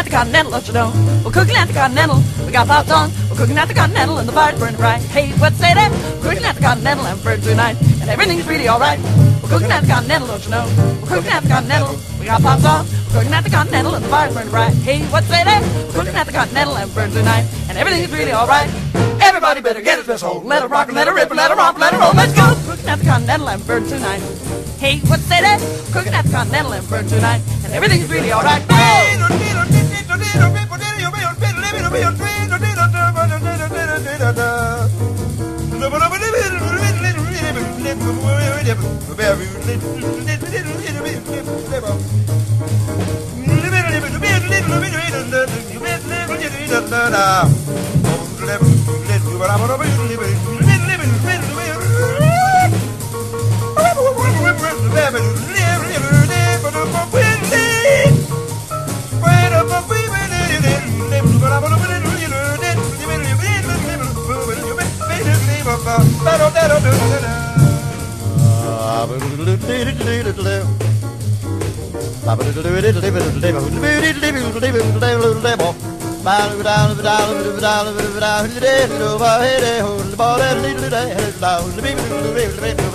the Continental, don't you know? We're cooking at the Continental. We got pots on. We're cooking at the Continental and the fire's burning bright. Hey, what say that? We're cooking at the Continental and we're burning tonight, and everything's really alright. We're cooking at the Continental, don't you know? We're cooking at the Continental. We got pots on. We're cooking at the Continental and the fire's burning bright. Hey, what say that? We're cooking at the Continental and we're burning tonight, and everything's really alright. Everybody better get his best hold. Let her rock and let her rip and let her romp, let her roll. Let's go. Cooking at the Continental and we're burning tonight. Hey, what say that? We're cooking at the Continental and we're burning tonight, and everything's really alright.